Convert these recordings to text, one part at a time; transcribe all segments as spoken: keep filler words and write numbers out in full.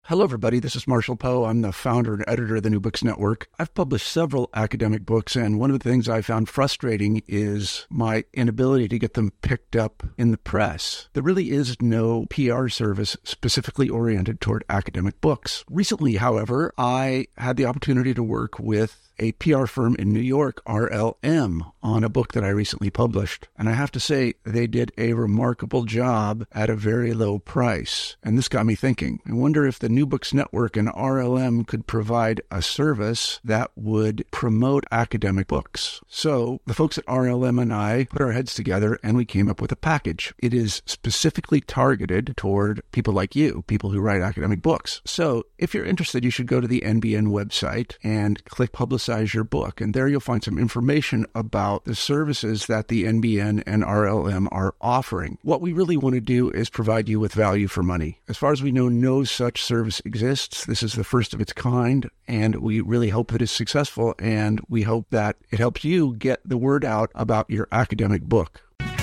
Hello, everybody. This is Marshall Poe. I'm the founder and editor of the New Books Network. I've published several academic books, and one of the things I found frustrating is my inability to get them picked up in the press. There really is no P R service specifically oriented toward academic books. Recently, however, I had the opportunity to work with a P R firm in New York, R L M, on a book that I recently published. And I have to say, they did a remarkable job at a very low price. And this got me thinking. I wonder if the New Books Network and R L M could provide a service that would promote academic books. So the folks at R L M and I put our heads together and we came up with a package. It is specifically targeted toward people like you, people who write academic books. So if you're interested, you should go to the N B N website and click Publicize your book. And there you'll find some information about the services that the N B N and R L M are offering. What we really want to do is provide you with value for money. As far as we know, no such service exists. This is the first of its kind, and we really hope that it's successful, and we hope that it helps you get the word out about your academic book.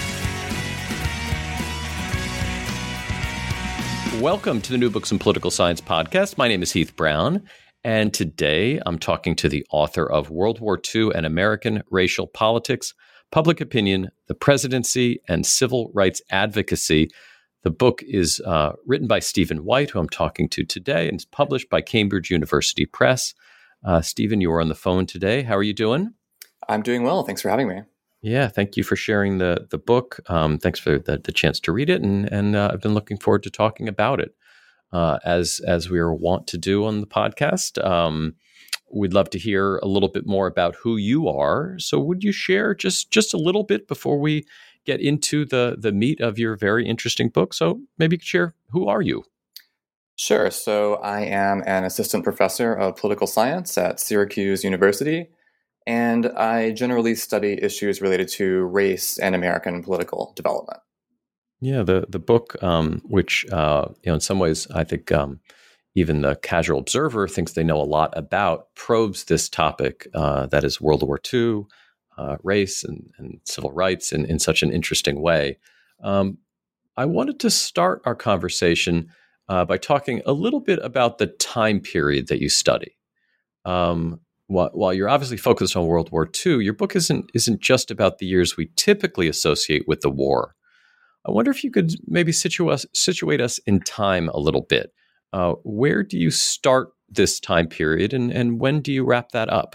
Welcome to the New Books in Political Science podcast. My name is Heath Brown, and today I'm talking to the author of World War Two and American Racial Politics, Public Opinion, the Presidency, and Civil Rights Advocacy. The book is uh, written by Stephen White, who I'm talking to today, and is published by Cambridge University Press. Uh, Stephen, you are on the phone today. How are you doing? I'm doing well. Thanks for having me. Yeah, thank you for sharing the the book. Um, thanks for the, the chance to read it, and and uh, I've been looking forward to talking about it. Uh, as as we are wont to do on the podcast. Um, we'd love to hear a little bit more about who you are. So would you share just just a little bit before we get into the the meat of your very interesting book? So maybe you could share, who are you? Sure. So I am an assistant professor of political science at Syracuse University, and I generally study issues related to race and American political development. Yeah, the the book, um, which uh, you know, in some ways, I think um, even the casual observer thinks they know a lot about, probes this topic uh, that is World War Two, uh, race, and, and civil rights in, in such an interesting way. Um, I wanted to start our conversation uh, by talking a little bit about the time period that you study. Um, while, while you're obviously focused on World War Two, your book isn't isn't just about the years we typically associate with the war. I wonder if you could maybe situ- us, situate us in time a little bit. Uh, where do you start this time period, and, and when do you wrap that up?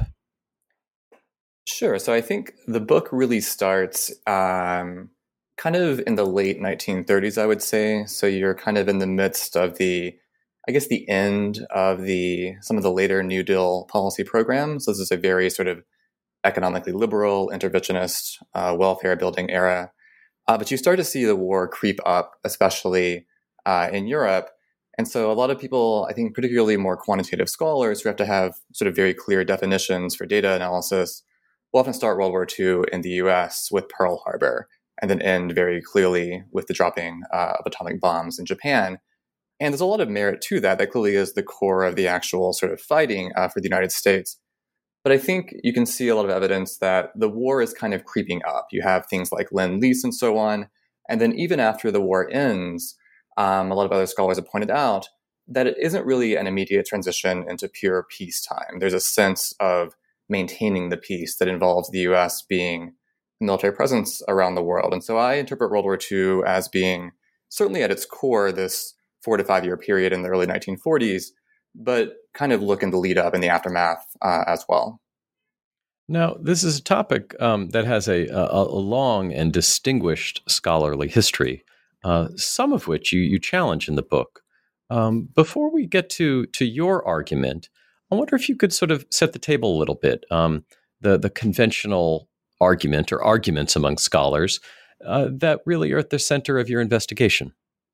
Sure. So I think the book really starts um, kind of in the late nineteen thirties, I would say. So you're kind of in the midst of the, I guess, the end of the some of the later New Deal policy programs. This is a very sort of economically liberal, interventionist, uh, welfare building era. Uh, but you start to see the war creep up, especially uh, in Europe. And so a lot of people, I think particularly more quantitative scholars who have to have sort of very clear definitions for data analysis, will often start World War Two in the U S with Pearl Harbor, and then end very clearly with the dropping uh, of atomic bombs in Japan. And there's a lot of merit to that. That clearly is the core of the actual sort of fighting uh, for the United States. But I think you can see a lot of evidence that the war is kind of creeping up. You have things like Lend-Lease and so on. And then even after the war ends, um, a lot of other scholars have pointed out that it isn't really an immediate transition into pure peacetime. There's a sense of maintaining the peace that involves the U S being a military presence around the world. And so I interpret World War Two as being certainly at its core this four to five year period in the early nineteen forties, but kind of look in the lead up and the aftermath uh, as well. Now, this is a topic um, that has a, a, a long and distinguished scholarly history, uh, some of which you, you challenge in the book. Um, before we get to, to your argument, I wonder if you could sort of set the table a little bit. Um, the, the conventional argument or arguments among scholars uh, that really are at the center of your investigation.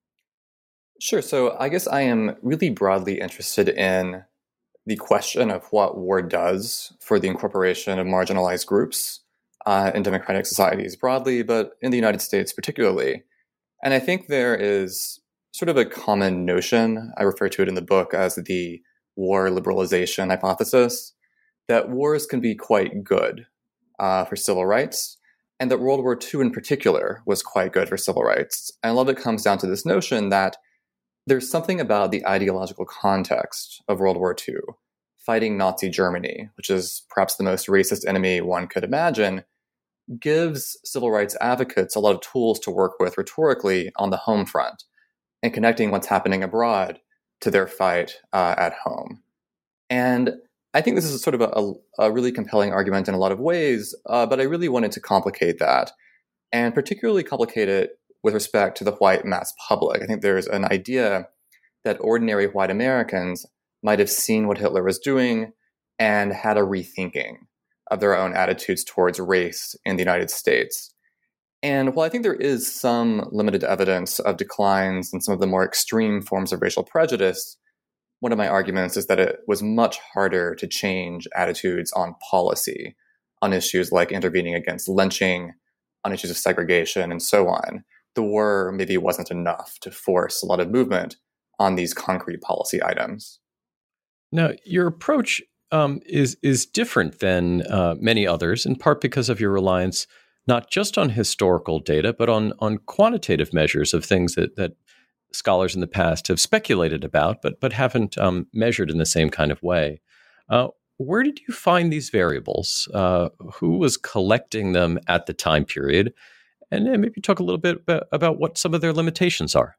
Sure. So I guess I am really broadly interested in the question of what war does for the incorporation of marginalized groups uh, in democratic societies broadly, but in the United States particularly. And I think there is sort of a common notion, I refer to it in the book as the war liberalization hypothesis, that wars can be quite good uh, for civil rights, and that World War Two in particular was quite good for civil rights. And a lot of it comes down to this notion that there's something about the ideological context of World War Two, fighting Nazi Germany, which is perhaps the most racist enemy one could imagine, gives civil rights advocates a lot of tools to work with rhetorically on the home front and connecting what's happening abroad to their fight uh, at home. And I think this is sort of a, a really compelling argument in a lot of ways, uh, but I really wanted to complicate that, and particularly complicate it with respect to the white mass public. I think there's an idea that ordinary white Americans might have seen what Hitler was doing and had a rethinking of their own attitudes towards race in the United States. And while I think there is some limited evidence of declines in some of the more extreme forms of racial prejudice, one of my arguments is that it was much harder to change attitudes on policy, on issues like intervening against lynching, on issues of segregation, and so on. The war maybe wasn't enough to force a lot of movement on these concrete policy items. Now, your approach um, is is different than uh, many others, in part because of your reliance not just on historical data, but on on quantitative measures of things that that scholars in the past have speculated about, but but haven't um, measured in the same kind of way. Uh, where did you find these variables? Uh, who was collecting them at the time period? And then maybe talk a little bit about, about what some of their limitations are.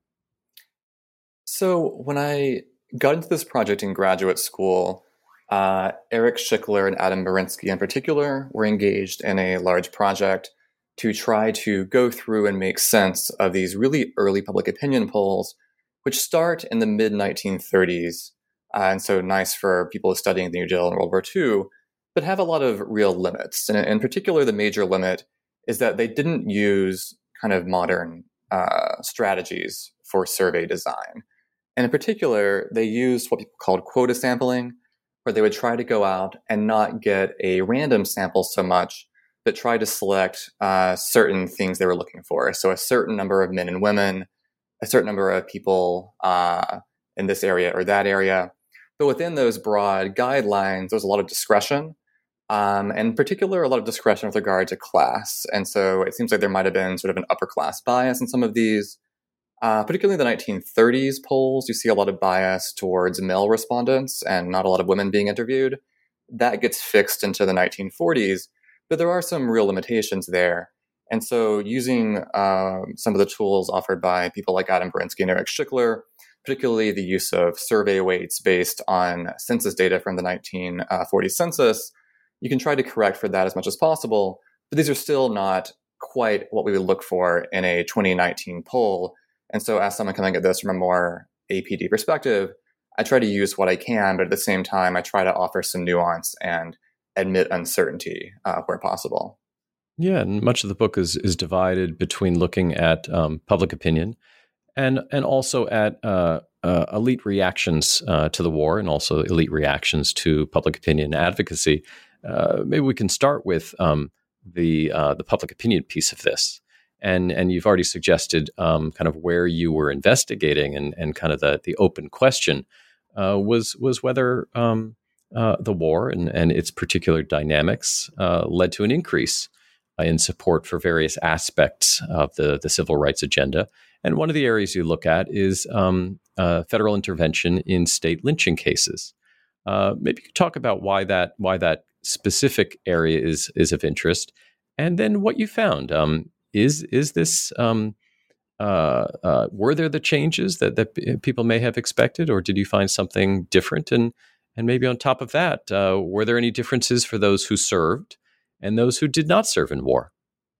So when I got into this project in graduate school, uh, Eric Schickler and Adam Berinsky in particular were engaged in a large project to try to go through and make sense of these really early public opinion polls, which start in the mid nineteen thirties. Uh, and so nice for people studying the New Deal in World War Two, but have a lot of real limits. And in particular, the major limit is that they didn't use kind of modern uh, strategies for survey design. And in particular, they used what people called quota sampling, where they would try to go out and not get a random sample so much, but try to select uh, certain things they were looking for. So a certain number of men and women, a certain number of people uh, in this area or that area. But within those broad guidelines, there's a lot of discretion. Um, and in particular, a lot of discretion with regard to class. And so it seems like there might have been sort of an upper class bias in some of these. Uh, particularly in the nineteen thirties polls, you see a lot of bias towards male respondents and not a lot of women being interviewed. That gets fixed into the nineteen forties, but there are some real limitations there. And so using um, some of the tools offered by people like Adam Berinsky and Eric Schickler, particularly the use of survey weights based on census data from the nineteen forty census, you can try to correct for that as much as possible, but these are still not quite what we would look for in a twenty nineteen poll. And so as someone coming at this from a more A P D perspective, I try to use what I can, but at the same time, I try to offer some nuance and admit uncertainty uh, where possible. Yeah, and much of the book is is divided between looking at um, public opinion and and also at uh, uh, elite reactions uh, to the war and also elite reactions to public opinion advocacy. Uh, maybe we can start with um, the uh, the public opinion piece of this. And and you've already suggested um, kind of where you were investigating, and, and kind of the, the open question uh, was was whether um, uh, the war and, and its particular dynamics uh, led to an increase uh, in support for various aspects of the, the civil rights agenda. And one of the areas you look at is um, uh, federal intervention in state lynching cases. Uh, maybe you could talk about why that why that specific area is is of interest, and then what you found. Um, Is is this um, uh, uh, were there the changes that, that people may have expected, or did you find something different? And and maybe on top of that, uh, were there any differences for those who served and those who did not serve in war?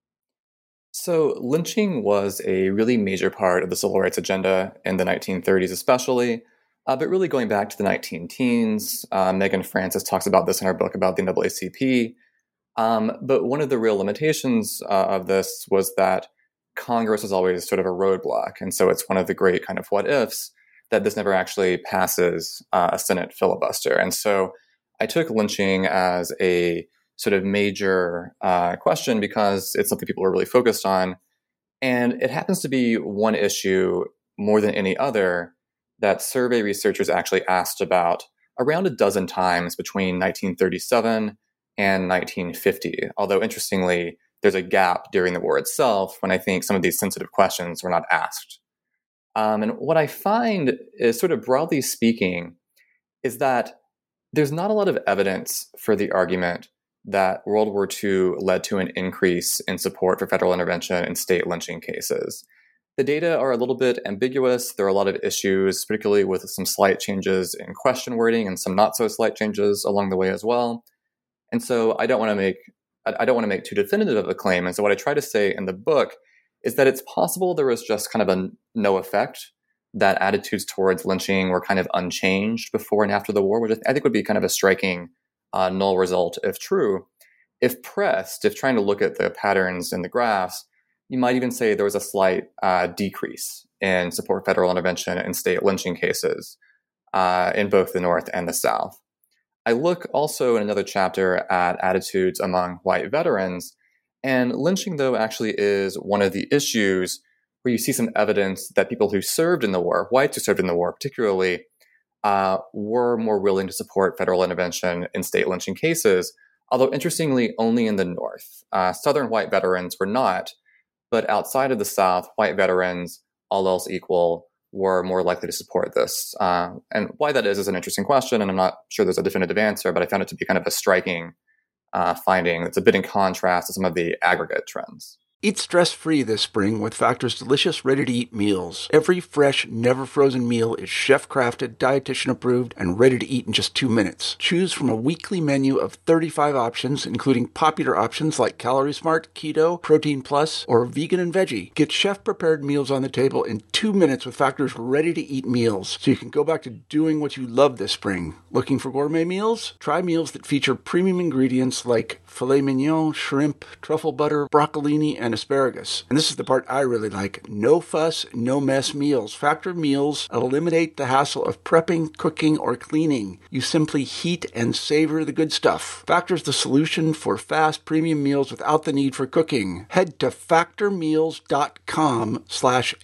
So lynching was a really major part of the civil rights agenda in the nineteen thirties, especially. Uh, but really going back to the nineteen teens, uh, Megan Francis talks about this in her book about the N double A C P. Um, but one of the real limitations uh, of this was that Congress was always sort of a roadblock. And so it's one of the great kind of what ifs that this never actually passes uh, a Senate filibuster. And so I took lynching as a sort of major uh, question because it's something people were really focused on. And it happens to be one issue more than any other that survey researchers actually asked about around a dozen times between nineteen thirty-seven and nineteen fifty. Although interestingly, there's a gap during the war itself when I think some of these sensitive questions were not asked. Um, and what I find is, sort of broadly speaking, is that there's not a lot of evidence for the argument that World War Two led to an increase in support for federal intervention in state lynching cases. The data are a little bit ambiguous. There are a lot of issues, particularly with some slight changes in question wording and some not so slight changes along the way as well. And so I don't want to make I don't want to make too definitive of a claim. And so what I try to say in the book is that it's possible there was just kind of a no effect, that attitudes towards lynching were kind of unchanged before and after the war, which I think would be kind of a striking uh, null result if true. If pressed, if trying to look at the patterns in the graphs, you might even say there was a slight uh, decrease in support for federal intervention in state lynching cases uh, in both the North and the South. I look also in another chapter at attitudes among white veterans, and lynching, though, actually is one of the issues where you see some evidence that people who served in the war, whites who served in the war particularly, uh, were more willing to support federal intervention in state lynching cases, although interestingly only in the North. Uh, Southern white veterans were not, but outside of the South, white veterans, all else equal, were more likely to support this. Uh, and why that is is an interesting question, and I'm not sure there's a definitive answer, but I found it to be kind of a striking uh, finding that's a bit in contrast to some of the aggregate trends. Eat stress-free this spring with Factor's delicious, ready-to-eat meals. Every fresh, never-frozen meal is chef-crafted, dietitian-approved, and ready to eat in just two minutes. Choose from a weekly menu of thirty-five options, including popular options like Calorie Smart, Keto, Protein Plus, or Vegan and Veggie. Get chef-prepared meals on the table in two minutes with Factor's ready-to-eat meals, so you can go back to doing what you love this spring. Looking for gourmet meals? Try meals that feature premium ingredients like filet mignon, shrimp, truffle butter, broccolini, and asparagus. And this is the part I really like. No fuss, no mess meals. Factor meals eliminate the hassle of prepping, cooking, or cleaning. You simply heat and savor the good stuff. Factor's the solution for fast premium meals without the need for cooking. Head to factormeals.com slash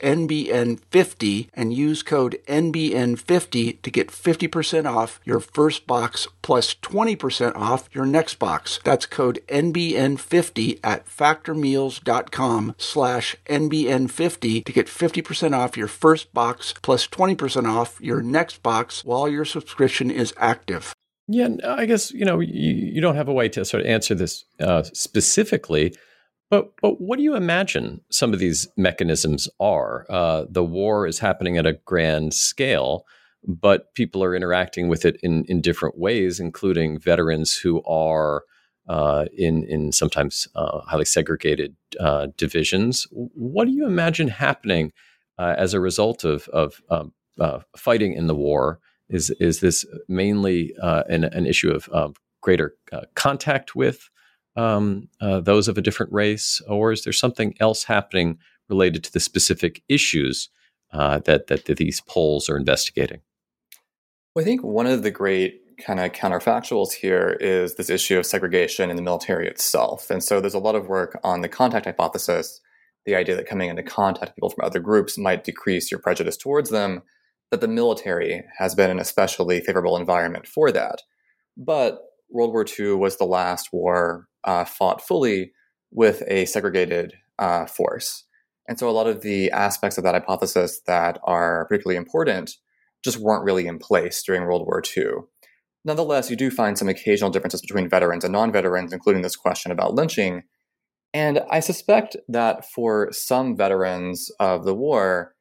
NBN50 and use code N B N fifty to get fifty percent off your first box plus twenty percent off your next box. That's code N B N fifty at factormeals.com slash NBN50 to get fifty percent off your first box plus twenty percent off your next box while your subscription is active. Yeah, I guess, you know, you, you don't have a way to sort of answer this uh, specifically, but but what do you imagine some of these mechanisms are? Uh, the war is happening at a grand scale, but people are interacting with it in, in different ways, including veterans who are Uh, in in sometimes uh, highly segregated uh, divisions. What do you imagine happening uh, as a result of of um, uh, fighting in the war? Is is this mainly uh, an, an issue of uh, greater uh, contact with um, uh, those of a different race, or is there something else happening related to the specific issues uh, that, that that these polls are investigating? Well, I think one of the great kind of counterfactuals here is this issue of segregation in the military itself. And so there's a lot of work on the contact hypothesis, the idea that coming into contact with people from other groups might decrease your prejudice towards them, that the military has been an especially favorable environment for that. But World War Two was the last war uh, fought fully with a segregated uh, force. And so a lot of the aspects of that hypothesis that are particularly important just weren't really in place during World War Two. Nonetheless, you do find some occasional differences between veterans and non-veterans, including this question about lynching. And I suspect that for some veterans of the war,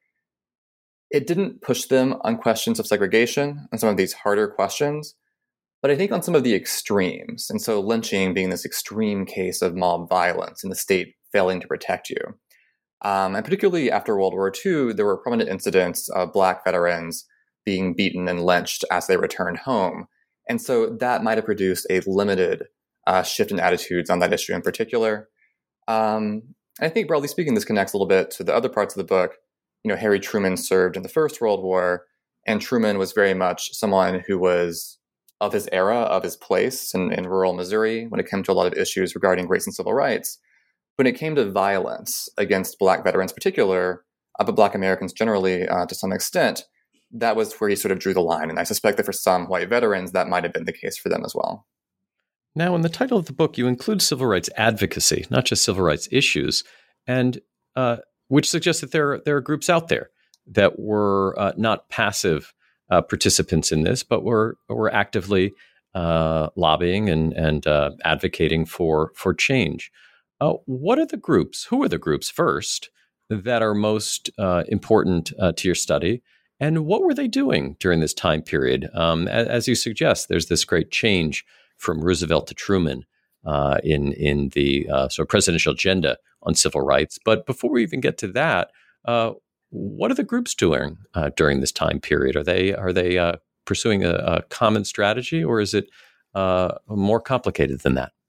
it didn't push them on questions of segregation and some of these harder questions, but I think on some of the extremes. And so lynching being this extreme case of mob violence and the state failing to protect you. Um, and particularly after World War Two, there were prominent incidents of Black veterans being beaten and lynched as they returned home. And so that might have produced a limited uh, shift in attitudes on that issue in particular. Um, I think, broadly speaking, this connects a little bit to the other parts of the book. You know, Harry Truman served in the First World War, and Truman was very much someone who was of his era, of his place in, in rural Missouri when it came to a lot of issues regarding race and civil rights. When it came to violence against Black veterans in particular, uh, but Black Americans generally uh, to some extent, that was where he sort of drew the line. And I suspect that for some white veterans, that might have been the case for them as well. Now, in the title of the book, you include civil rights advocacy, not just civil rights issues, and uh, which suggests that there are, there are groups out there that were uh, not passive uh, participants in this, but were were actively uh, lobbying and and uh, advocating for for change. Uh, what are the groups? Who are the groups first that are most uh, important uh, to your study? And what were they doing during this time period? Um, as, as you suggest, there's this great change from Roosevelt to Truman uh, in in the uh, sort of presidential agenda on civil rights. But before we even get to that, uh, what are the groups doing uh, during this time period? Are they are they uh, pursuing a, a common strategy, or is it uh, more complicated than that?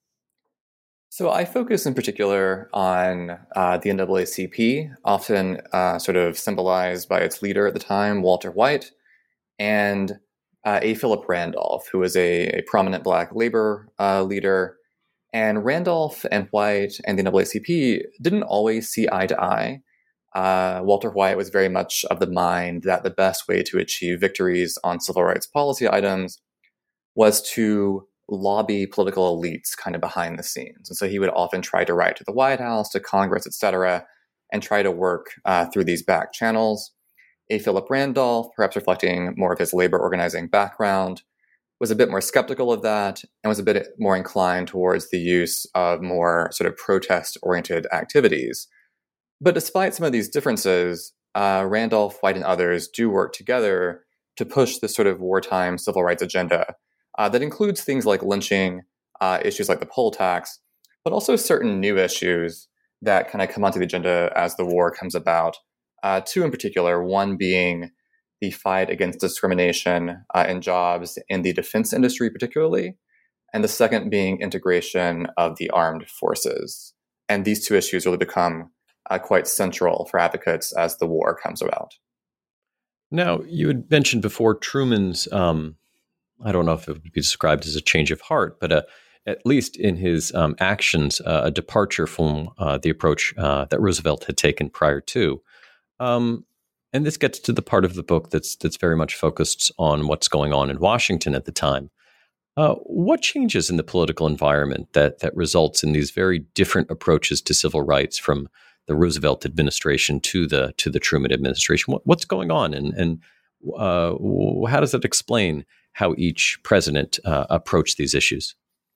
So I focus in particular on uh, the N double A C P, often uh, sort of symbolized by its leader at the time, Walter White, and uh, A. Philip Randolph, who was a, a prominent Black labor uh, leader. And Randolph and White and the N double A C P didn't always see eye to eye. Uh, Walter White was very much of the mind that the best way to achieve victories on civil rights policy items was to lobby political elites kind of behind the scenes. And so he would often try to write to the White House, to Congress, et cetera, and try to work uh, through these back channels. A. Philip Randolph, perhaps reflecting more of his labor organizing background, was a bit more skeptical of that and was a bit more inclined towards the use of more sort of protest-oriented activities. But despite some of these differences, uh, Randolph, White, and others do work together to push this sort of wartime civil rights agenda uh, that includes things like lynching, uh, issues like the poll tax, but also certain new issues that kind of come onto the agenda as the war comes about. Uh, two in particular, one being the fight against discrimination uh, in jobs in the defense industry particularly, and the second being integration of the armed forces. And these two issues really become uh, quite central for advocates as the war comes about. Now, you had mentioned before Truman's, um, I don't know if it would be described as a change of heart, but uh, at least in his um, actions, uh, a departure from uh, the approach uh, that Roosevelt had taken prior to. Um, and this gets to the part of the book that's that's very much focused on what's going on in Washington at the time. Uh, what changes in the political environment that that results in these very different approaches to civil rights from the Roosevelt administration to the to the Truman administration? What, what's going on, and and uh, how does that explain how each president uh, approached these issues?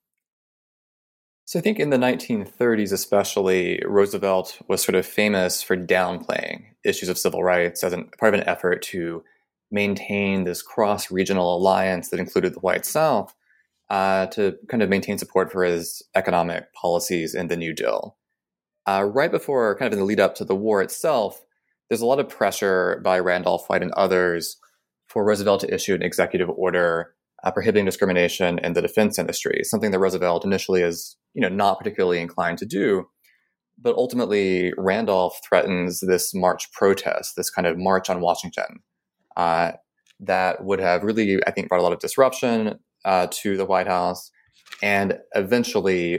So I think in the nineteen thirties especially, Roosevelt was sort of famous for downplaying issues of civil rights as an, part of an effort to maintain this cross-regional alliance that included the White South uh, to kind of maintain support for his economic policies in the New Deal. Uh, right before, kind of in the lead up to the war itself, there's a lot of pressure by Randolph, White, and others for Roosevelt to issue an executive order Uh, prohibiting discrimination in the defense industry, something that Roosevelt initially is, you know, not particularly inclined to do. But ultimately, Randolph threatens this March protest, this kind of march on Washington, uh, that would have really, I think, brought a lot of disruption uh, to the White House. And eventually,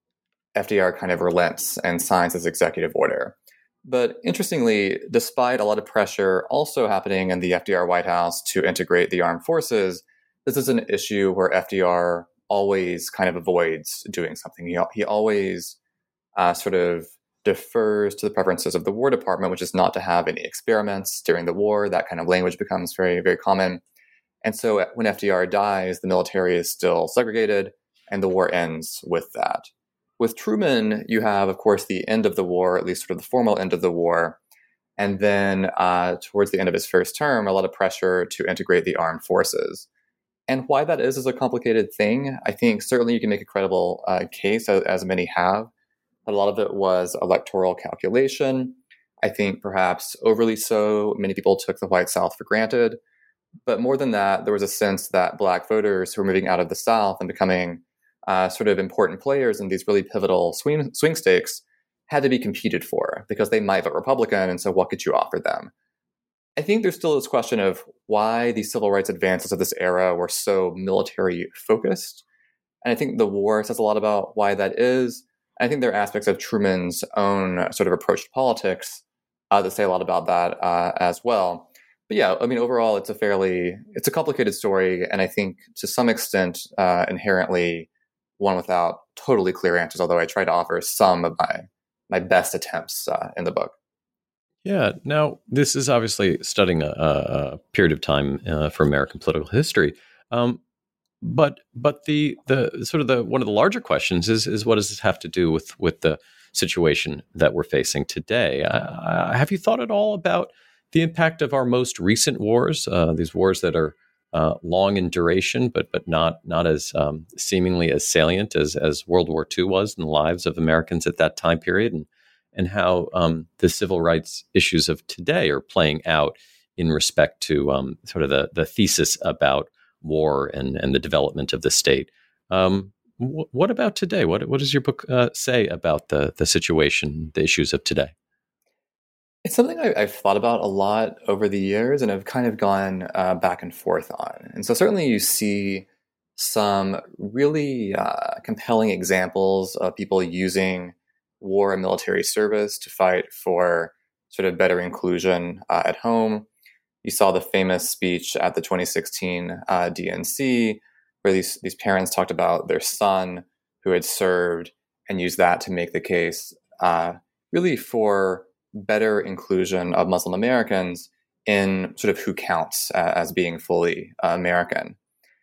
F D R kind of relents and signs this executive order. But interestingly, despite a lot of pressure also happening in the F D R White House to integrate the armed forces, this is an issue where F D R always kind of avoids doing something. He, he always uh, sort of defers to the preferences of the War Department, which is not to have any experiments during the war. That kind of language becomes very, very common. And so when F D R dies, the military is still segregated, and the war ends with that. With Truman, you have, of course, the end of the war, at least sort of the formal end of the war. And then uh, towards the end of his first term, a lot of pressure to integrate the armed forces. And why that is is a complicated thing. I think certainly you can make a credible uh, case, as, as many have. But a lot of it was electoral calculation. I think perhaps overly so. Many people took the White South for granted. But more than that, there was a sense that Black voters who were moving out of the South and becoming uh, sort of important players in these really pivotal swing, swing states had to be competed for because they might vote Republican. And so what could you offer them? I think there's still this question of why the civil rights advances of this era were so military focused. And I think the war says a lot about why that is. I think there are aspects of Truman's own sort of approach to politics uh, that say a lot about that uh, as well. But yeah, I mean, overall, it's a fairly, it's a complicated story. And I think to some extent, uh, inherently one without totally clear answers, although I try to offer some of my, my best attempts uh, in the book. Yeah. Now, this is obviously studying a, a period of time uh, for American political history. Um, but but the the sort of the one of the larger questions is is what does this have to do with with the situation that we're facing today? Uh, have you thought at all about the impact of our most recent wars, uh, these wars that are uh, long in duration, but but not not as um, seemingly as salient as as World War Two was in the lives of Americans at that time period, and and how um, the civil rights issues of today are playing out in respect to um, sort of the the thesis about war and and the development of the state. Um, wh- what about today? What what does your book uh, say about the the situation, the issues of today? It's something I, I've thought about a lot over the years and have kind of gone uh, back and forth on. And so certainly you see some really uh, compelling examples of people using war and military service to fight for sort of better inclusion uh, at home. You saw the famous speech at the twenty sixteen uh, D N C where these, these parents talked about their son who had served and used that to make the case uh, really for better inclusion of Muslim Americans in sort of who counts uh, as being fully uh, American.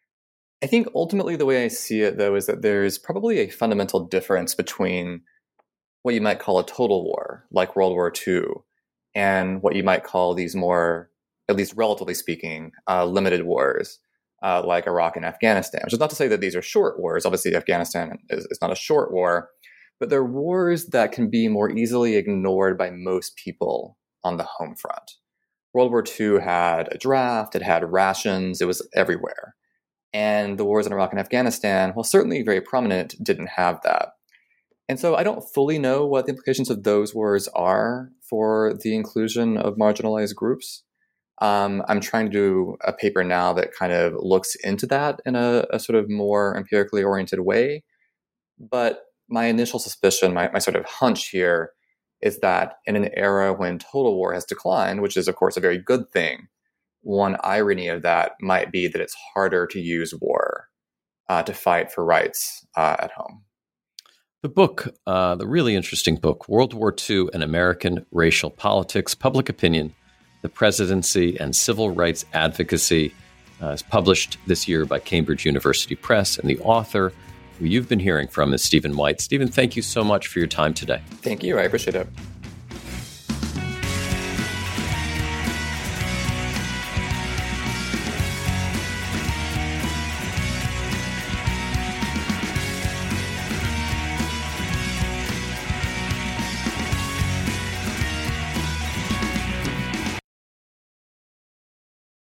I think ultimately the way I see it, though, is that there's probably a fundamental difference between what you might call a total war, like World War Two, and what you might call these more, at least relatively speaking, uh, limited wars, uh, like Iraq and Afghanistan. Which is not to say that these are short wars. Obviously, Afghanistan is, is not a short war, but they're wars that can be more easily ignored by most people on the home front. World War Two had a draft, it had rations, it was everywhere. And the wars in Iraq and Afghanistan, while certainly very prominent, didn't have that. And so I don't fully know what the implications of those wars are for the inclusion of marginalized groups. Um, I'm trying to do a paper now that kind of looks into that in a, a sort of more empirically oriented way. But my initial suspicion, my, my sort of hunch here, is that in an era when total war has declined, which is, of course, a very good thing, one irony of that might be that it's harder to use war uh, to fight for rights uh, at home. The book, uh, the really interesting book, World War Two and American Racial Politics, Public Opinion, the Presidency, and Civil Rights Advocacy, uh, is published this year by Cambridge University Press, and the author who you've been hearing from is Stephen White. Stephen, thank you so much for your time today. Thank you. I appreciate it.